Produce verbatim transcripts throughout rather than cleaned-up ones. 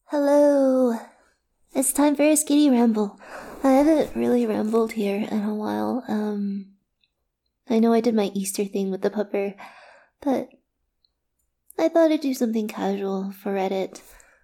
Hello. It's time for a Skitty ramble. I haven't really rambled here in a while. Um, I know I did my Easter thing with the pupper, but I thought I'd do something casual for Reddit.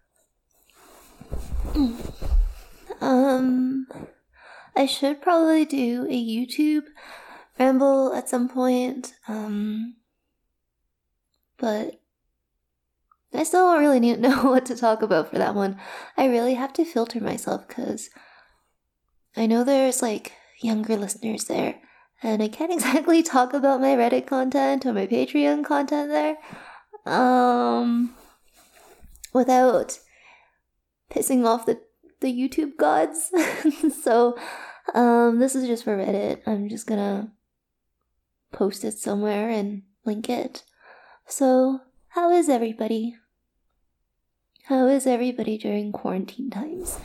Um, I should probably do a YouTube ramble at some point. Um, but I still don't really need, know what to talk about for that one. I really have to filter myself because I know there's like younger listeners there, and I can't exactly talk about my Reddit content or my Patreon content there, um, without pissing off the, the YouTube gods. So, um, this is just for Reddit. I'm just gonna post it somewhere and link it. So, how is everybody? How is everybody during quarantine times?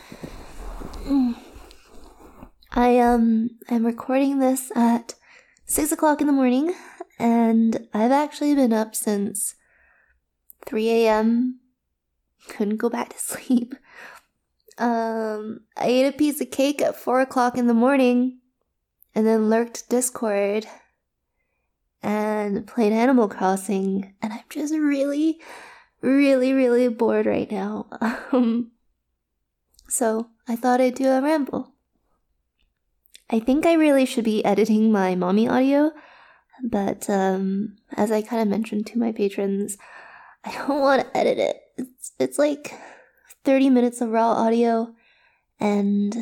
I um am recording this at six o'clock in the morning, and I've actually been up since three a.m. Couldn't go back to sleep. Um, I ate a piece of cake at four o'clock in the morning, and then lurked Discord and played Animal Crossing, and I'm just really, really, really bored right now. Um, so I thought I'd do a ramble. I think I really should be editing my mommy audio, but um, as I kind of mentioned to my patrons, I don't want to edit it. It's, it's like thirty minutes of raw audio, and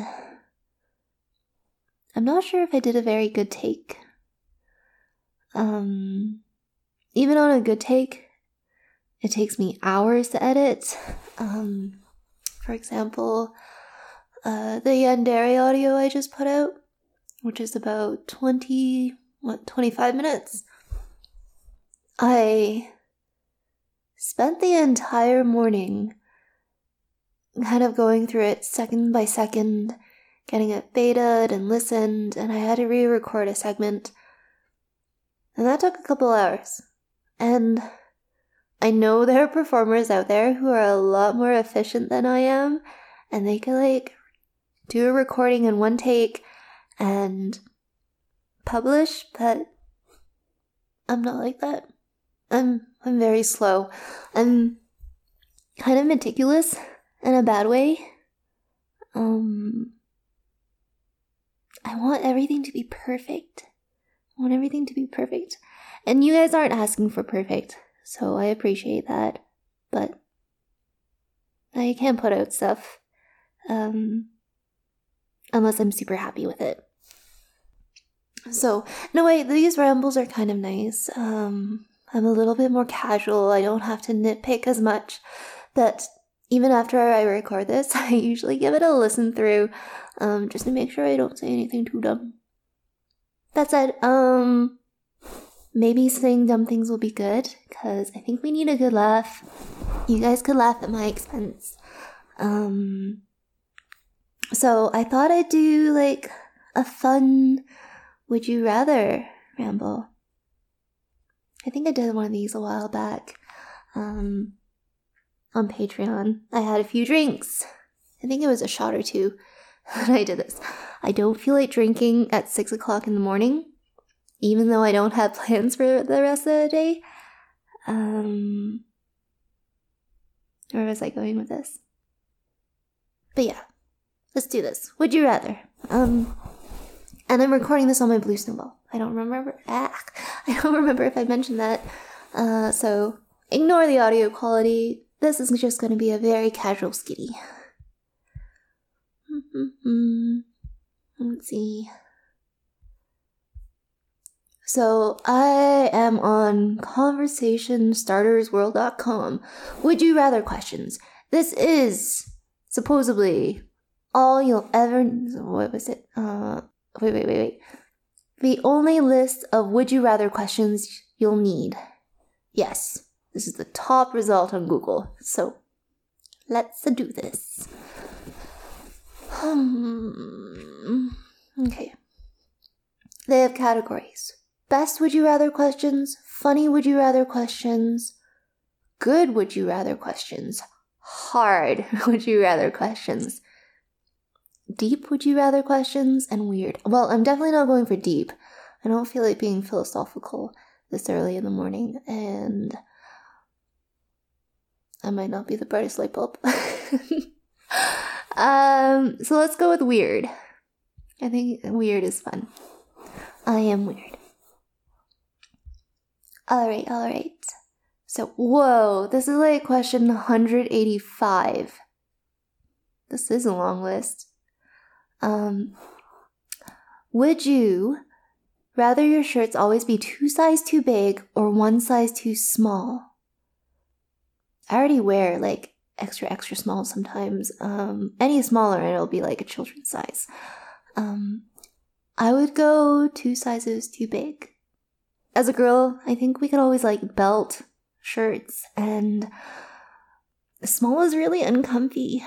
I'm not sure if I did a very good take. Um, even on a good take, it takes me hours to edit. Um, for example, uh, the Yandere audio I just put out, which is about twenty, what, twenty-five minutes. I spent the entire morning kind of going through it second by second, getting it betaed and listened, and I had to re-record a segment. And that took a couple hours. And I know there are performers out there who are a lot more efficient than I am, and they can, like, do a recording in one take and publish, but I'm not like that. I'm I'm very slow. I'm kind of meticulous in a bad way. Um, I want everything to be perfect. I want everything to be perfect. And you guys aren't asking for perfect, so I appreciate that. But I can't put out stuff um, unless I'm super happy with it. So, no, wait, these rambles are kind of nice. Um, I'm a little bit more casual. I don't have to nitpick as much. But even after I record this, I usually give it a listen through, um, just to make sure I don't say anything too dumb. That said, um, maybe saying dumb things will be good, because I think we need a good laugh. You guys could laugh at my expense. Um, so I thought I'd do, like, a fun Would You Rather ramble. I think I did one of these a while back, um, on Patreon. I had a few drinks. I think it was a shot or two when I did this. I don't feel like drinking at six o'clock in the morning, even though I don't have plans for the rest of the day. Um, where was I going with this? But yeah, let's do this. Would you rather? Um, and I'm recording this on my Blue Snowball. I don't remember. Ah, I don't remember if I mentioned that. Uh, so ignore the audio quality. This is just going to be a very casual skitty. Mm-hmm. Let's see. So I am on conversation starters world dot com. Would you rather questions. This is supposedly all you'll ever. What was it? Uh, wait, wait, wait, wait. The only list of would you rather questions you'll need. Yes, this is the top result on Google. So let's do this. Um, okay. They have categories. Best would you rather questions, funny would you rather questions, good would you rather questions, hard would you rather questions. Deep would you rather questions and weird. Well, I'm definitely not going for deep. I don't feel like being philosophical this early in the morning, and I might not be the brightest light bulb. um, so let's go with weird. I think weird is fun. I am weird. Alright, alright. So, whoa, this is like question one hundred eighty-five. This is a long list. Um, would you rather your shirts always be two sizes too big or one size too small? I already wear like extra, extra small sometimes. Um, any smaller and it'll be like a children's size. Um, I would go two sizes too big. As a girl, I think we could always like belt shirts, and small is really uncomfy.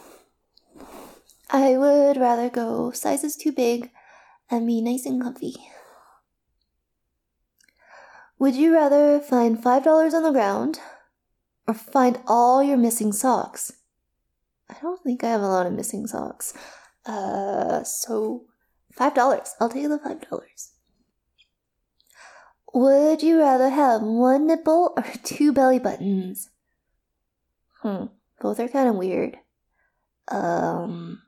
I would rather go sizes too big and be nice and comfy. Would you rather find five dollars on the ground or find all your missing socks? I don't think I have a lot of missing socks. Uh, so five dollars. I'll take the five dollars. Would you rather have one nipple or two belly buttons? Hmm, both are kind of weird. Um,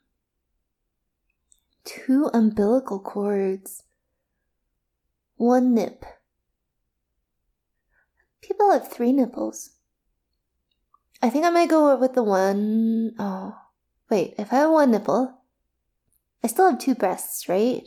two umbilical cords. One nip. People have three nipples. I think I might go with the one... Oh, wait, if I have one nipple, I still have two breasts, right?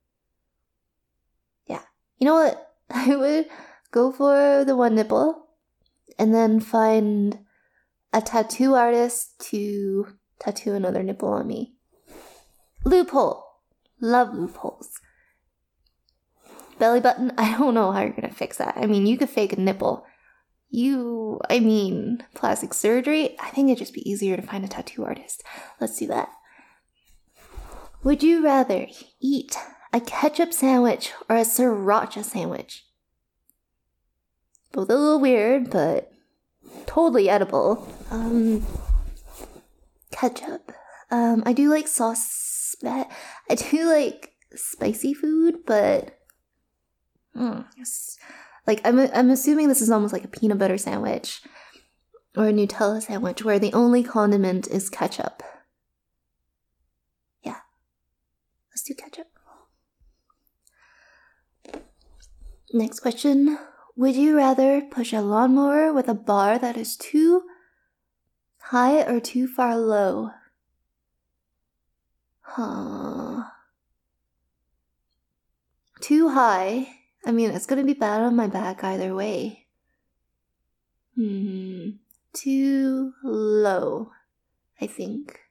Yeah. You know what? I would go for the one nipple and then find a tattoo artist to tattoo another nipple on me. Loophole. Love loopholes. Belly button, I don't know how you're gonna fix that. I mean, you could fake a nipple. You, I mean, plastic surgery, I think it'd just be easier to find a tattoo artist. Let's do that. Would you rather eat a ketchup sandwich or a sriracha sandwich? Both a little weird, but totally edible. Um, ketchup. Um, I do like sauce. I do like spicy food, but mm, like I'm I'm assuming this is almost like a peanut butter sandwich or a Nutella sandwich where the only condiment is ketchup. Yeah, let's do ketchup. Next question. Would you rather push a lawnmower with a bar that is too high or too far low? Huh. Too high. I mean, it's gonna be bad on my back either way. Hmm. Too low, I think.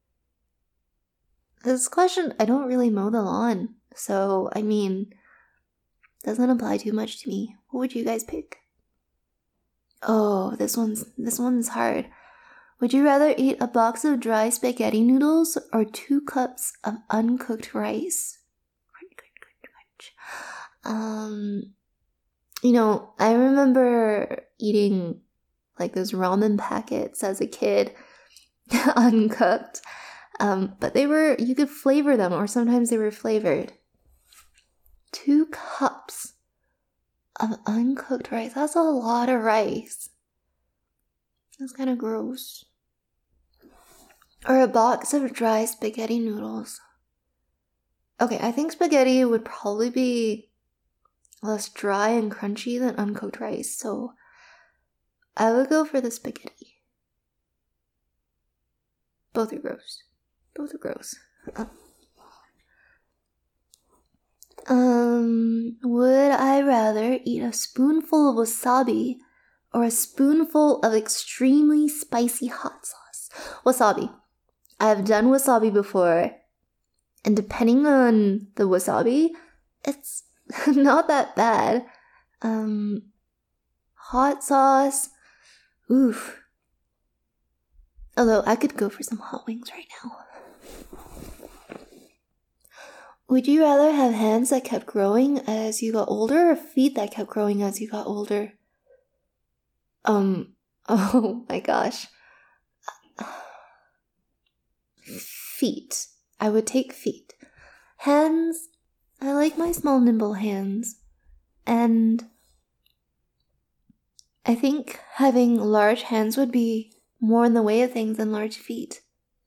This question, I don't really mow the lawn, so, I mean, doesn't apply too much to me. What would you guys pick? Oh, this one's this one's hard. Would you rather eat a box of dry spaghetti noodles or two cups of uncooked rice? Crunch, crunch, crunch, crunch. Um, you know, I remember eating like those ramen packets as a kid, uncooked. Um, but they were, you could flavor them, or sometimes they were flavored. Two cups of uncooked rice. That's a lot of rice. That's kind of gross. Or a box of dry spaghetti noodles. Okay, I think spaghetti would probably be less dry and crunchy than uncooked rice, so I would go for the spaghetti. Both are gross. Both are gross. Uh, Um, would I rather eat a spoonful of wasabi or a spoonful of extremely spicy hot sauce? Wasabi. I have done wasabi before, and depending on the wasabi, it's not that bad. Um, hot sauce, oof. Although I could go for some hot wings right now. Would you rather have hands that kept growing as you got older or feet that kept growing as you got older? Um, oh my gosh. feet. I would take feet. Hands, I like my small, nimble hands. And I think having large hands would be more in the way of things than large feet.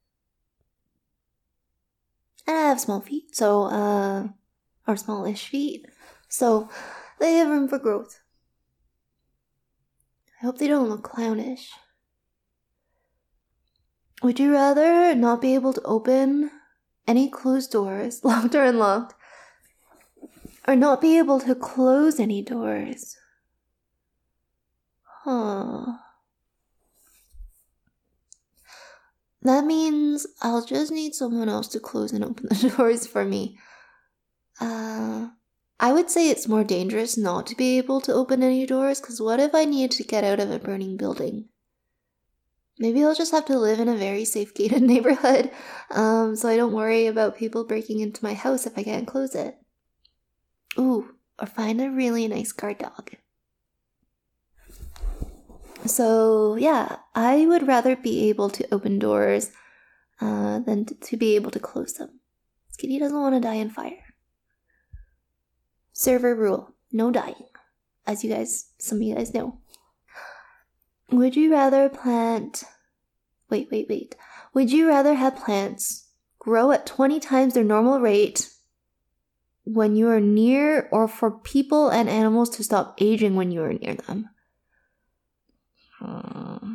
And I have small feet, so, uh, or smallish feet, so they have room for growth. I hope they don't look clownish. Would you rather not be able to open any closed doors, locked or unlocked, or not be able to close any doors? Huh. That means I'll just need someone else to close and open the doors for me. Uh, I would say it's more dangerous not to be able to open any doors, because what if I need to get out of a burning building? Maybe I'll just have to live in a very safe gated neighborhood, um, so I don't worry about people breaking into my house if I can't close it. Ooh, or find a really nice guard dog. So, yeah, I would rather be able to open doors uh, than to, to be able to close them. Kitty doesn't want to die in fire. Server rule, no dying, as you guys, some of you guys know. Would you rather plant... Wait, wait, wait. Would you rather have plants grow at twenty times their normal rate when you are near, or for people and animals to stop aging when you are near them? Hmm.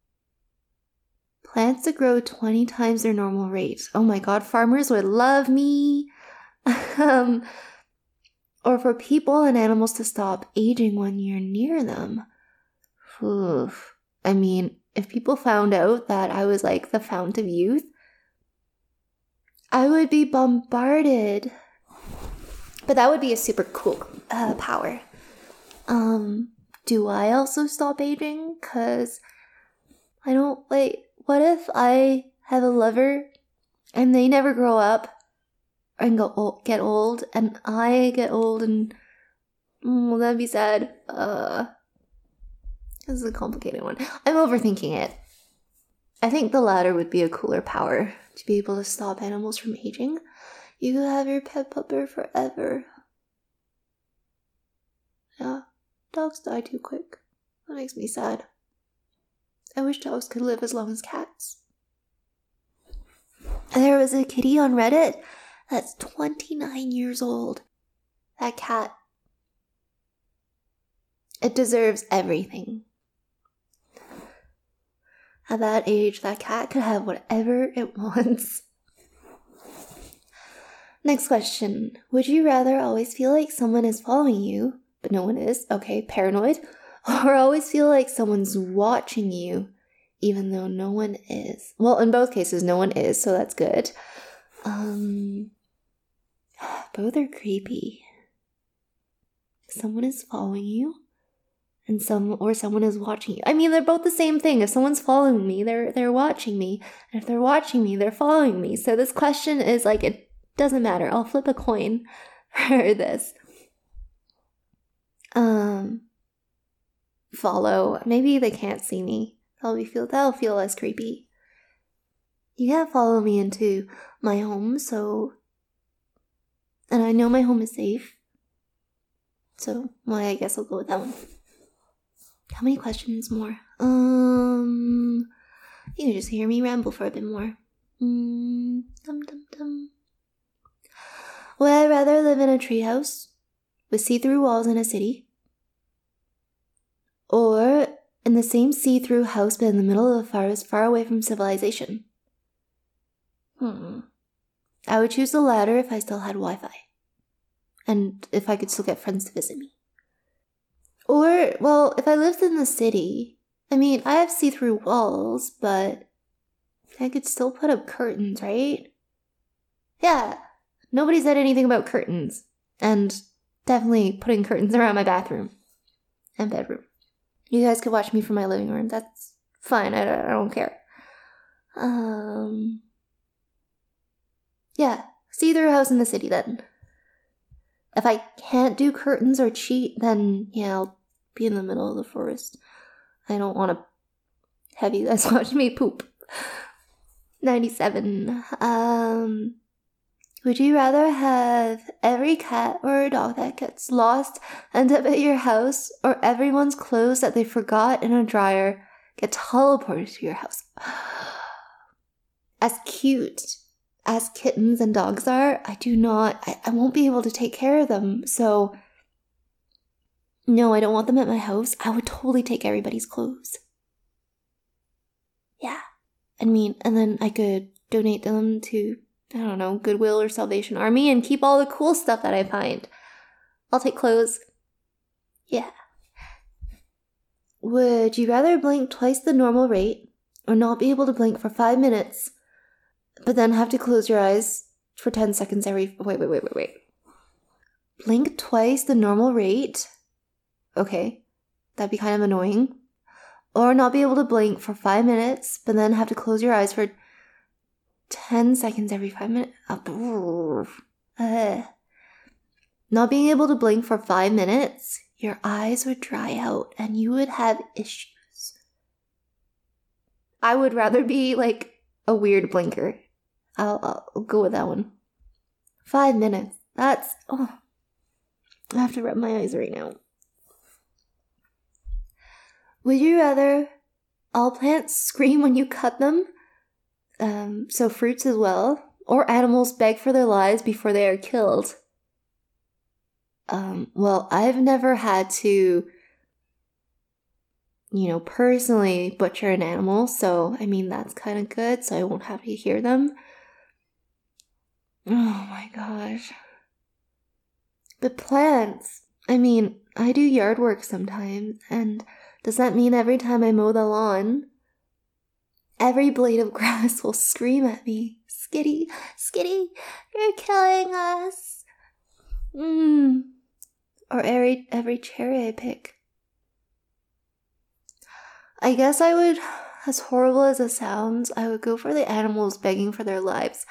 Plants to grow twenty times their normal rate. Oh my god, farmers would love me. um, or for people and animals to stop aging when you're near them. Oof. I mean, if people found out that I was like the fount of youth, I would be bombarded. But that would be a super cool uh, power. Um, do I also stop aging? Because I don't, like, what if I have a lover and they never grow up and go old, get old, and I get old and, mm, well, that'd be sad. Uh... This is a complicated one. I'm overthinking it. I think the latter would be a cooler power, to be able to stop animals from aging. You could have your pet pupper forever. Yeah, dogs die too quick. That makes me sad. I wish dogs could live as long as cats. There was a kitty on Reddit that's twenty-nine years old. That cat. It deserves everything. At that age, that cat could have whatever it wants. Next question. Would you rather always feel like someone is following you, but no one is? Okay, paranoid. Or always feel like someone's watching you, even though no one is? Well, in both cases, no one is, so that's good. Um, both are creepy. Someone is following you? And some or someone is watching you. I mean, they're both the same thing. If someone's following me, they're they're watching me. And if they're watching me, they're following me. So this question is like, it doesn't matter. I'll flip a coin for this. Um, follow. Maybe they can't see me. That'll be feel that'll feel less creepy. You can't follow me into my home, so, and I know my home is safe. So, well, I guess I'll go with that one. How many questions more? Um, you can just hear me ramble for a bit more. Mm, dum dum dum. Would I rather live in a treehouse with see-through walls in a city, or in the same see-through house but in the middle of a forest far away from civilization? Hmm. I would choose the latter if I still had Wi-Fi, and if I could still get friends to visit me. Or, well, if I lived in the city, I mean, I have see-through walls, but I could still put up curtains, right? Yeah, nobody said anything about curtains. And definitely putting curtains around my bathroom and bedroom. You guys could watch me from my living room. That's fine. I don't, I don't care. Um, yeah, see-through house in the city then. If I can't do curtains or cheat, then yeah, I'll be in the middle of the forest. I don't want to have you guys watch me poop. ninety-seven. Um, would you rather have every cat or dog that gets lost end up at your house, or everyone's clothes that they forgot in a dryer get teleported to your house? As cute as kittens and dogs are, I do not, I, I won't be able to take care of them. So, no, I don't want them at my house. I would totally take everybody's clothes. Yeah. I mean, and then I could donate them to, I don't know, Goodwill or Salvation Army and keep all the cool stuff that I find. I'll take clothes. Yeah. Would you rather blink twice the normal rate or not be able to blink for five minutes, but then have to close your eyes for ten seconds every... Wait, wait, wait, wait, wait. Blink twice the normal rate? Okay. That'd be kind of annoying. Or not be able to blink for five minutes, but then have to close your eyes for ten seconds every five minutes. Uh, not being able to blink for five minutes, your eyes would dry out and you would have issues. I would rather be like a weird blinker. I'll, I'll go with that one. Five minutes. That's... Oh, I have to rub my eyes right now. Would you rather all plants scream when you cut them? Um, so fruits as well. Or animals beg for their lives before they are killed? Um, well, I've never had to, you know, personally butcher an animal. So, I mean, that's kind of good. So I won't have to hear them. Oh my gosh. But plants, I mean, I do yard work sometimes, and does that mean every time I mow the lawn, every blade of grass will scream at me, Skitty, Skitty, you're killing us. Mm. Or every, every cherry I pick. I guess I would, as horrible as it sounds, I would go for the animals begging for their lives.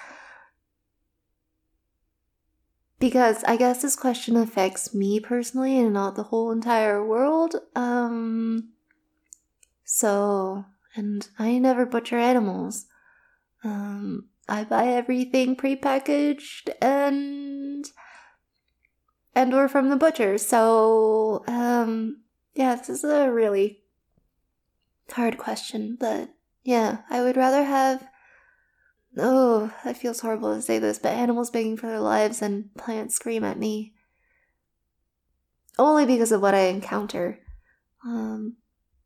Because I guess this question affects me personally and not the whole entire world. Um, so, and I never butcher animals. Um, I buy everything prepackaged and, and or from the butcher. So, um, yeah, this is a really hard question, but yeah, I would rather have... Oh, it feels horrible to say this, but animals begging for their lives and plants scream at me. Only because of what I encounter. Um,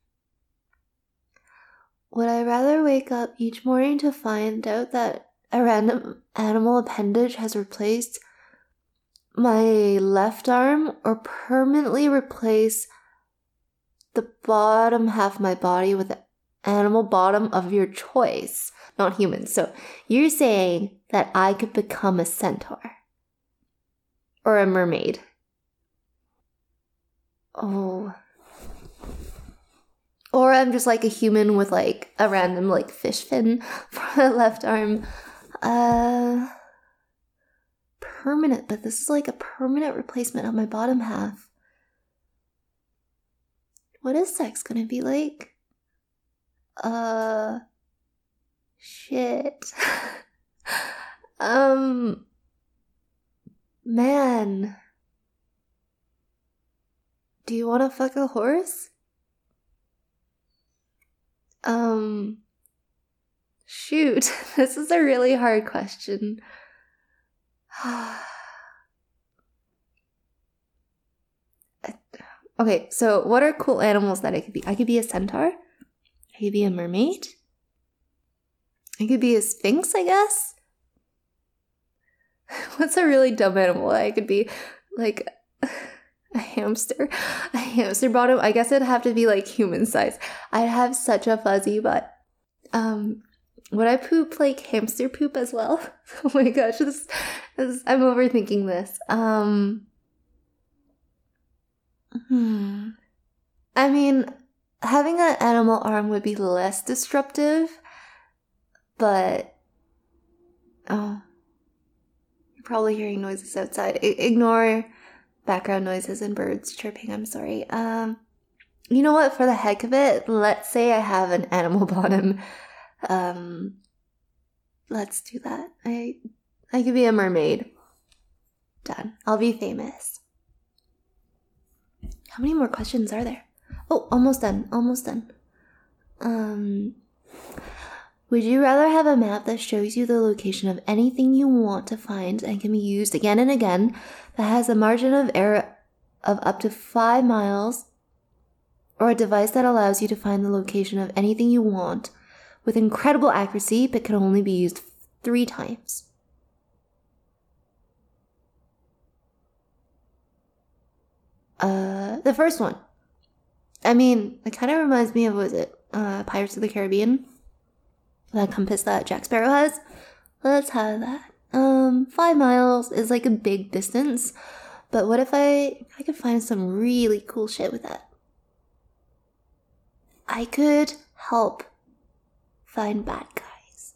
would I rather wake up each morning to find out that a random animal appendage has replaced my left arm, or permanently replace the bottom half of my body with the animal bottom of your choice? Not human. So you're saying that I could become a centaur or a mermaid. Oh. Or I'm just like a human with like a random like fish fin for the left arm. Uh, permanent, but this is like a permanent replacement of my bottom half. What is sex gonna be like? Uh... Shit. um, man. Do you want to fuck a horse? Um, shoot. This is a really hard question. Okay, so what are cool animals that I could be? I could be a centaur. I could be a mermaid. I could be a sphinx, I guess. What's a really dumb animal I could be? Like a hamster? A hamster bottom? I guess it'd have to be like human size. I'd have such a fuzzy butt. Um, would I poop like hamster poop as well? Oh my gosh, this, this I'm overthinking this. Um, hmm. I mean, having an animal arm would be less disruptive. But, oh, you're probably hearing noises outside. I- ignore background noises and birds chirping, I'm sorry. Um, you know what, for the heck of it, let's say I have an animal bottom. Um, let's do that. I I could be a mermaid. Done. I'll be famous. How many more questions are there? Oh, almost done. Almost done. Um, would you rather have a map that shows you the location of anything you want to find and can be used again and again, that has a margin of error of up to five miles, or a device that allows you to find the location of anything you want with incredible accuracy but can only be used three times? Uh, the first one. I mean, it kind of reminds me of, what was it, uh, Pirates of the Caribbean? That compass that Jack Sparrow has. Let's have that. Um, five miles is like a big distance, but what if I, I could find some really cool shit with that? I could help find bad guys.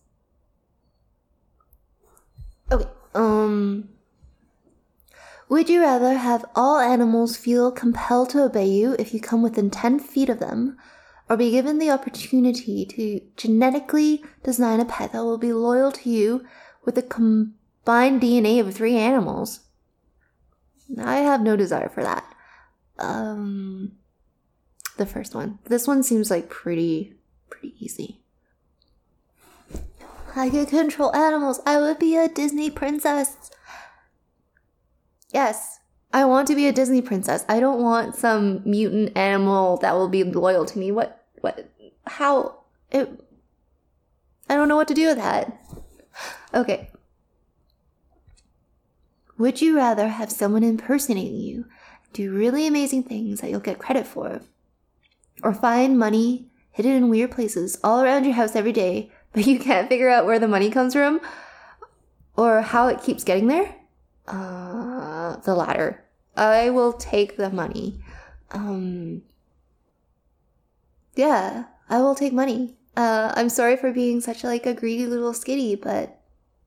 Okay, um... would you rather have all animals feel compelled to obey you if you come within ten feet of them, or be given the opportunity to genetically design a pet that will be loyal to you with a combined D N A of three animals? I have no desire for that. Um, the first one. This one seems like pretty, pretty easy. I could control animals. I would be a Disney princess. Yes, I want to be a Disney princess. I don't want some mutant animal that will be loyal to me. What, what, how, it, I don't know what to do with that. Okay. Would you rather have someone impersonate you, do really amazing things that you'll get credit for, or find money hidden in weird places all around your house every day, but you can't figure out where the money comes from, or how it keeps getting there? Uh, the latter. I will take the money. Um, yeah, I will take money. Uh, I'm sorry for being such like a greedy little skitty, but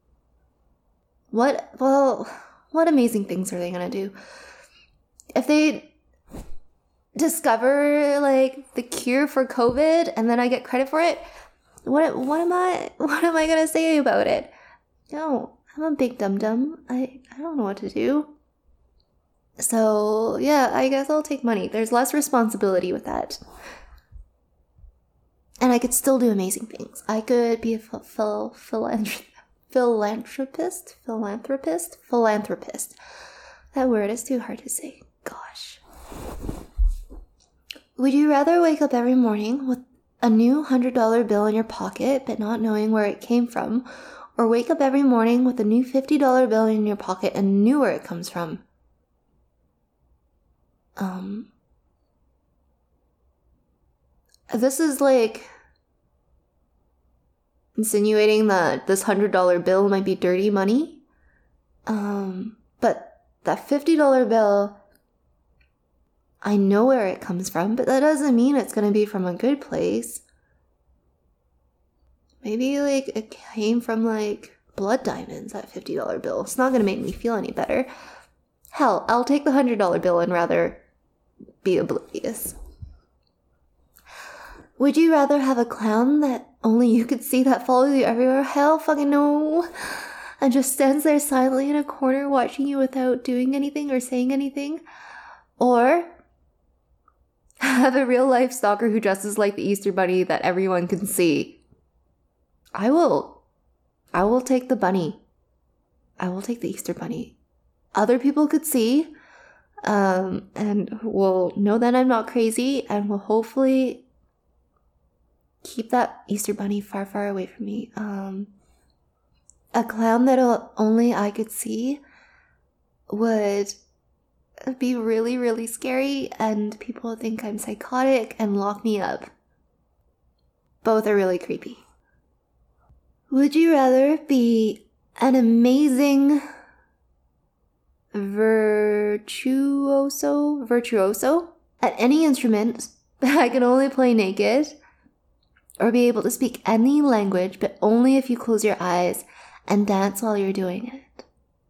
what, well, what amazing things are they gonna do? If they discover like the cure for COVID and then I get credit for it, what, what am I, what am I gonna say about it? No. I'm a big dum-dum. I, I don't know what to do. So, yeah, I guess I'll take money. There's less responsibility with that. And I could still do amazing things. I could be a phil- phil- philanthrop- philanthropist? Philanthropist? Philanthropist. That word is too hard to say. Gosh. Would you rather wake up every morning with a new one hundred dollar bill in your pocket but not knowing where it came from, or wake up every morning with a new fifty dollar bill in your pocket and knew where it comes from? Um, this is like insinuating that this one hundred dollar bill might be dirty money. Um, but that fifty dollar bill, I know where it comes from, but that doesn't mean it's going to be from a good place. Maybe, like, it came from, like, blood diamonds, that fifty dollar bill. It's not going to make me feel any better. Hell, I'll take the one hundred dollar bill and rather be oblivious. Would you rather have a clown that only you could see that follows you everywhere? Hell fucking no. And just stands there silently in a corner watching you without doing anything or saying anything? Or have a real life stalker who dresses like the Easter Bunny that everyone can see? I will, I will take the bunny. I will take the Easter Bunny. Other people could see, um, and will know that I'm not crazy, and will hopefully keep that Easter Bunny far, far away from me. Um, a clown that only I could see would be really, really scary, and people would think I'm psychotic and lock me up. Both are really creepy. Would you rather be an amazing virtuoso, virtuoso at any instrument that I can only play naked, or be able to speak any language but only if you close your eyes and dance while you're doing it?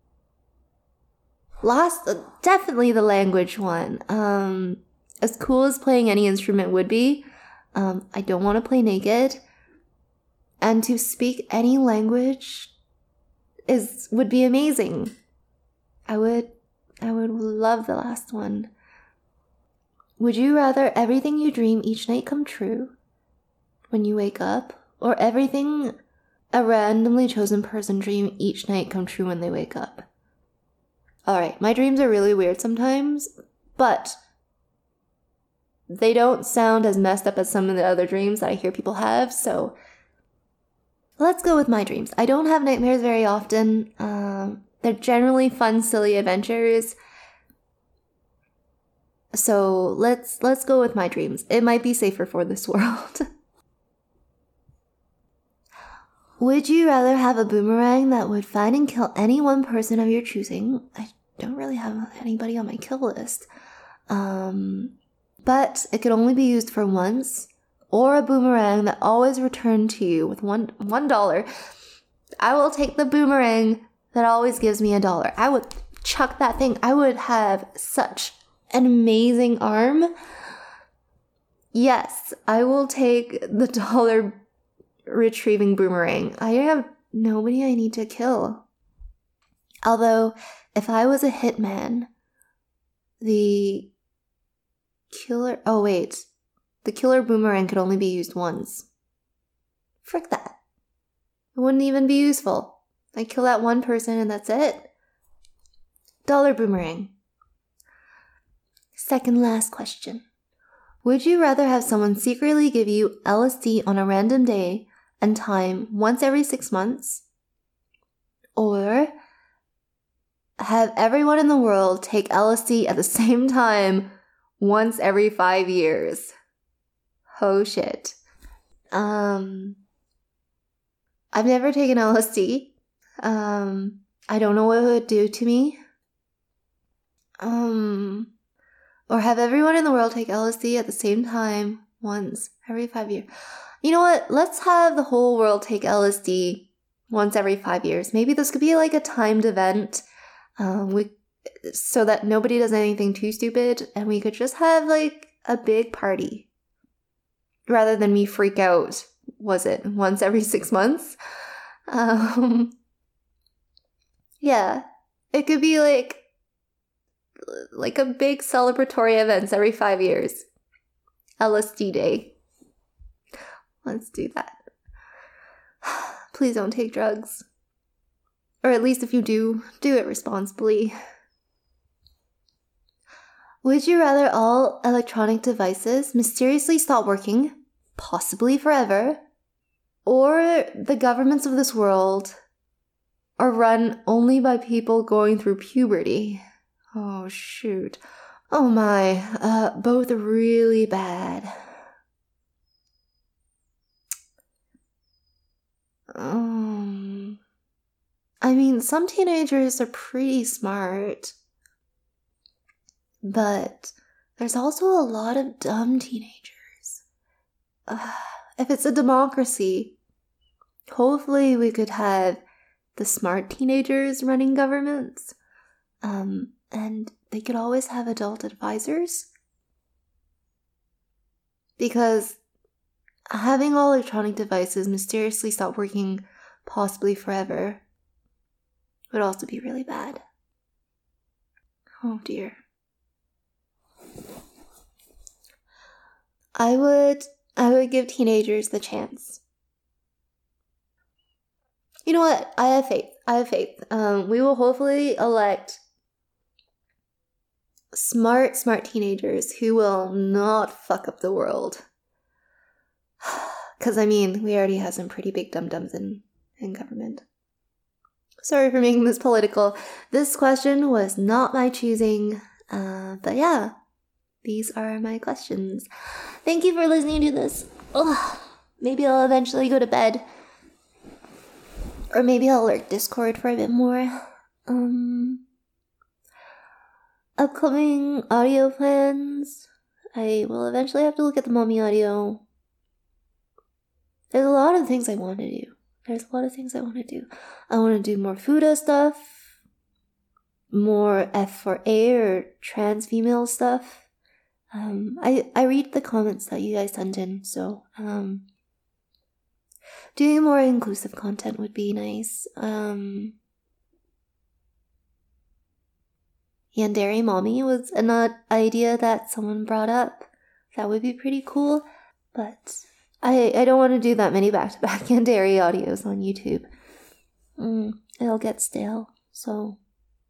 Last, definitely the language one. Um, as cool as playing any instrument would be, um, I don't want to play naked. and to speak any language is would be amazing. I would I would love the last one. Would you rather everything you dream each night come true when you wake up, or everything a randomly chosen person dream each night come true when they wake up? Alright, my dreams are really weird sometimes, but they don't sound as messed up as some of the other dreams that I hear people have, so let's go with my dreams. I don't have nightmares very often. Um, they're generally fun, silly adventures. So let's let's go with my dreams. It might be safer for this world. Would you rather have a boomerang that would find and kill any one person of your choosing? I don't really have anybody on my kill list. Um, but it could only be used for once. Or a boomerang that always returned to you with one one dollar. I will take the boomerang that always gives me a dollar. I would chuck that thing. I would have such an amazing arm. Yes, I will take the dollar retrieving boomerang. I have nobody I need to kill. Although, if I was a hitman, the killer... Oh, wait. The killer boomerang could only be used once. Frick that. It wouldn't even be useful. I kill that one person and that's it. Dollar boomerang. Second last question. Would you rather have someone secretly give you L S D on a random day and time once every six months? Or have everyone in the world take L S D at the same time once every five years? Oh shit. Um, I've never taken L S D. Um, I don't know what it would do to me. Um, or have everyone in the world take L S D at the same time once every five years. You know what? Let's have the whole world take L S D once every five years. Maybe this could be like a timed event. Um, we so that nobody does anything too stupid, and we could just have like a big party. Rather than me freak out, was it once every six months? Um, yeah, it could be like like a big celebratory events every five years. L S D day. Let's do that. Please don't take drugs. Or at least if you do, do it responsibly. Would you rather all electronic devices mysteriously stop working, possibly forever, or the governments of this world are run only by people going through puberty? Oh, shoot. Oh my, uh, both really bad. Um, I mean, some teenagers are pretty smart. But there's also a lot of dumb teenagers. Uh, if it's a democracy, hopefully we could have the smart teenagers running governments. Um, and they could always have adult advisors. Because having all electronic devices mysteriously stop working, possibly forever, would also be really bad. Oh dear. I would I would give teenagers the chance. You know what? I have faith. I have faith. Um, we will hopefully elect smart, smart teenagers who will not fuck up the world. Because, I mean, we already have some pretty big dum-dums in, in government. Sorry for making this political. This question was not my choosing. Uh, but yeah. These are my questions. Thank you for listening to this. Ugh. Maybe I'll eventually go to bed. Or maybe I'll lurk Discord for a bit more. Um, upcoming audio plans. I will eventually have to look at the Mommy audio. There's a lot of things I want to do. There's a lot of things I want to do. I want to do more Fuda stuff. More F four A or trans female stuff. Um, I, I read the comments that you guys sent in, so, um, doing more inclusive content would be nice. Um, Yandere Mommy was an idea that someone brought up. That would be pretty cool, but I I don't want to do that many back-to-back Yandere audios on YouTube. Mm, it'll get stale, so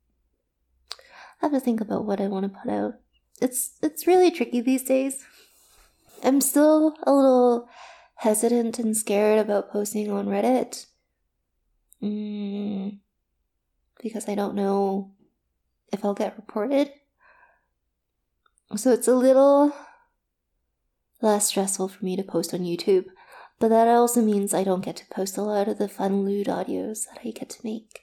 I have to think about what I want to put out. It's it's really tricky these days. I'm still a little hesitant and scared about posting on Reddit. Mm, because I don't know if I'll get reported. So it's a little less stressful for me to post on YouTube. But that also means I don't get to post a lot of the fun lewd audios that I get to make.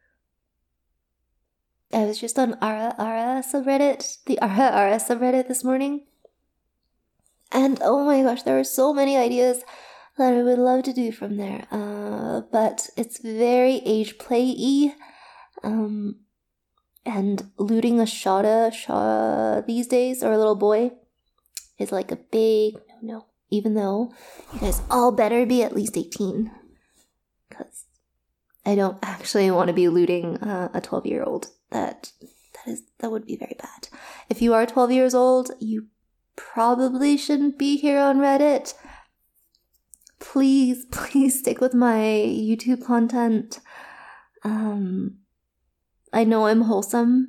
I was just on Ara Ara subreddit, the Ara Ara subreddit this morning. And oh my gosh, there are so many ideas that I would love to do from there. Uh, but it's very age play-y. Um, and looting a shada sha these days, or a little boy, is like a big no-no. Even though you guys all better be at least eighteen. Because I don't actually want to be looting uh, a twelve-year-old. That that is that would be very bad. If you are twelve years old, you probably shouldn't be here on Reddit. Please, please stick with my YouTube content. Um, I know I'm wholesome,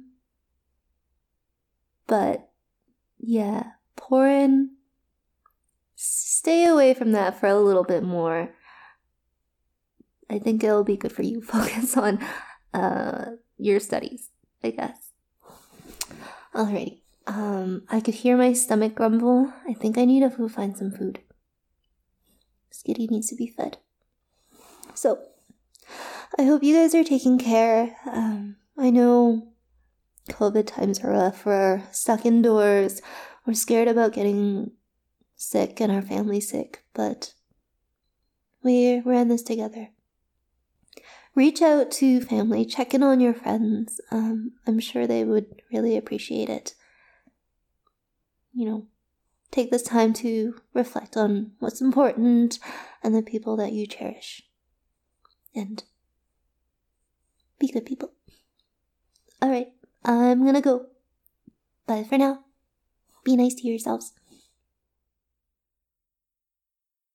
but yeah, porn, stay away from that for a little bit more. I think it'll be good for you. Focus on uh, your studies, I guess. Alrighty. Um, I could hear my stomach grumble. I think I need to go find some food. Skitty needs to be fed. So, I hope you guys are taking care. Um, I know COVID times are rough. We're stuck indoors. We're scared about getting sick and our family sick, but we're, we're in this together. Reach out to family, check in on your friends. Um, I'm sure they would really appreciate it. You know, take this time to reflect on what's important and the people that you cherish. And be good people. Alright, I'm gonna go. Bye for now. Be nice to yourselves.